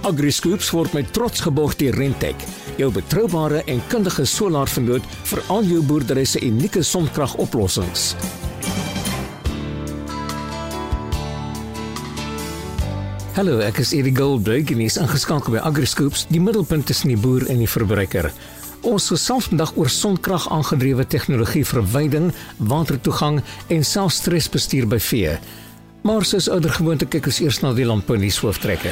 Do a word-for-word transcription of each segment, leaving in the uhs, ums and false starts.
AgriScoops word met trots geborg deur Rentec, jou betroubare en kundige solaarvennoot vir al jou boerdery se unieke sonkragoplossings. Hallo, ek is Eddie Goldberg en is ingeskakel by AgriScoops, die middelpunt tussen die boer en die verbruiker. Ons gesels vandag oor sonkrag aangedrewe tegnologie vir weiding, watertoegang en selfs stresbestuur by vee. Maar soos ouer gewoonte kyk ons eers na die landbounuus hooftrekke.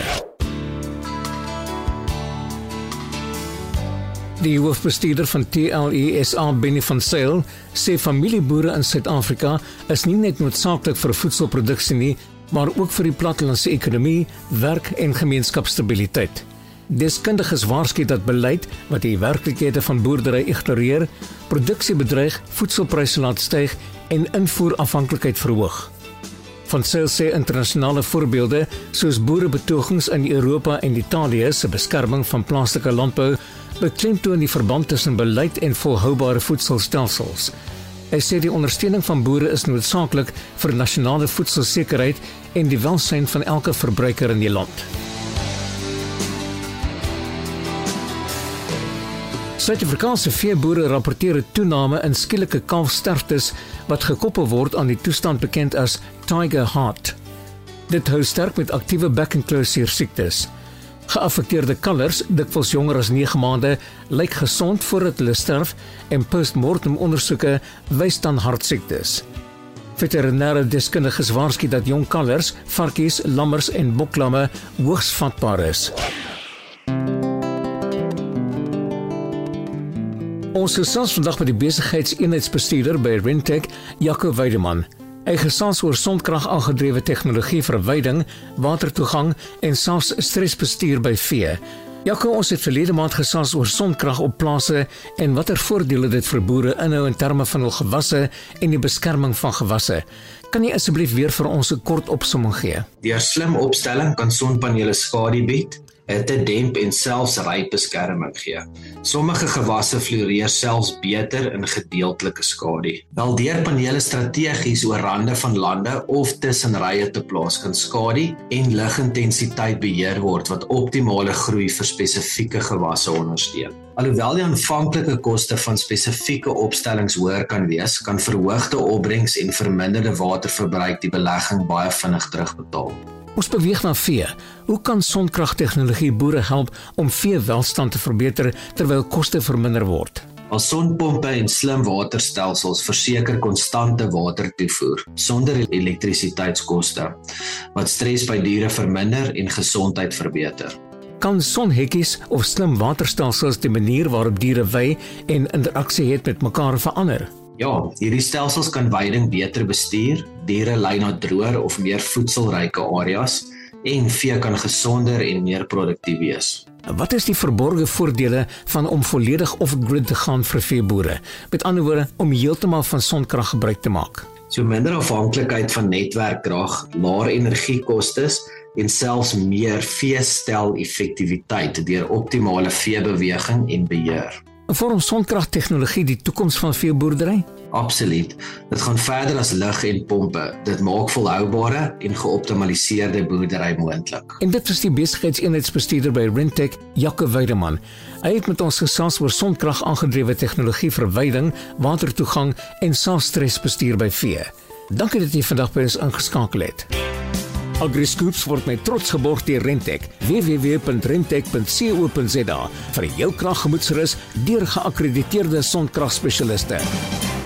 Die hoofbestuurder van T L E S A, Benny van Zyl, sê familieboere in Suid-Afrika is nie net noodsaaklik vir voedselproduksie nie, maar ook vir die plattelandse ekonomie, werk en gemeenskapsstabiliteit. Deskundiges waarsku dat beleid wat die werklikhede van boerdery ignoreer, produksie bedreig, voedselpryse laat styg en invoerafhanklikheid verhoog. Van Zyl sê internasionale voorbeelde soos boerebetogings in Europa en Italië se beskerming van plaaslike landbou beklemtoon die verband tussen beleid en volhoubare voedselstelsels. Hy sê die ondersteuning van boere is noodsaaklik vir nasionale voedselsekerheid en die welsyn van elke verbruiker in die land. Suid-Afrikaanse veeboere rapporteer 'n toename in skielike kalfsterftes wat gekoppel word aan die toestand bekend as Tiger Heart. Dit hou sterk met aktiewe bekkenklousuur siektes. Geaffekteerde kalvers, dikwels jonger as nege maande, lyk gesond voordat hulle sterf en postmortem ondersoeke wys dan hartsiektes. Veterinêre deskundiges waarsku dat jong kalvers, varkies, lammers en boklamme hoogs vatbaar is. Ons gesels vandag met die besigheidseenheidsbestuurder by Rentec, Jaco Weideman. Hy gesels oor sonkrag aangedrewe tegnologie vir weiding, watertoegang en selfs stresbestuur by vee. Jaco, ons het verlede maand gesels oor sonkrag op plase en watter voordele dit vir boere inhou in terme van hul gewasse en die beskerming van gewasse. Kan jy asseblief weer vir ons 'n kort opsomming gee? Deur slim opstelling kan sonpanele skadu bied, hitte demp en selfs rypbeskerming gee. Sommige gewasse floreer selfs beter in gedeeltelike skadu. Wel deur panele strategies oor rande van lande of tussen rye te plaas kan skadu en ligintensiteit beheer word wat optimale groei vir spesifieke gewasse ondersteun. Alhoewel die aanvanklike koste van spesifieke opstellings hoër kan wees, kan verhoogde opbrengs en verminderde waterverbruik die belegging baie vinnig terugbetaal. Ons beweeg na vee. Hoe kan sonkragtegnologie boere help om veewelstand te verbeter terwyl koste verminder word? As sonpompe en slim waterstelsels verseker konstante watertoevoer sonder elektrisiteitskoste, wat stres by diere verminder en gesondheid verbeter. Kan sonhekkies of slim waterstelsels die manier waarop diere wei en interaksie het met mekaar verander? Ja, hierdie stelsels kan weiding beter bestuur, diere lei na droër of meer voedselryke areas en vee kan gesonder en meer produktief wees. Wat is die verborgde voordele van om volledig off-grid te gaan vir veeboere? Met ander woorde, om heeltemal van sonkrag gebruik te maak. So minder afhanklikheid van netwerkkrag, laer energiekostes en selfs meer veestel-effektiwiteit deur optimale veebeweging en beheer. Vorm sonkragtegnologie die toekoms van veeboerdery? Absoluut. Dit gaan verder as lig en pompe. Dit maak volhoubare en geoptimaliseerde boerdery moontlik. En dit is die besigheidseenheidsbestuurder by Rentec, Jaco Weideman. Hy het met ons gesels oor sonkrag aangedrewe tegnologie vir weiding, watertoegang en selfs stresbestuur by vee. Dankie dat jy vandag by ons ingeskakel het. AgriScoops word met trots geborg deur Rentec, w w w punt rentec punt co punt za vir jou kraggemoedsrus deur geakkrediteerde sonkragspesialiste.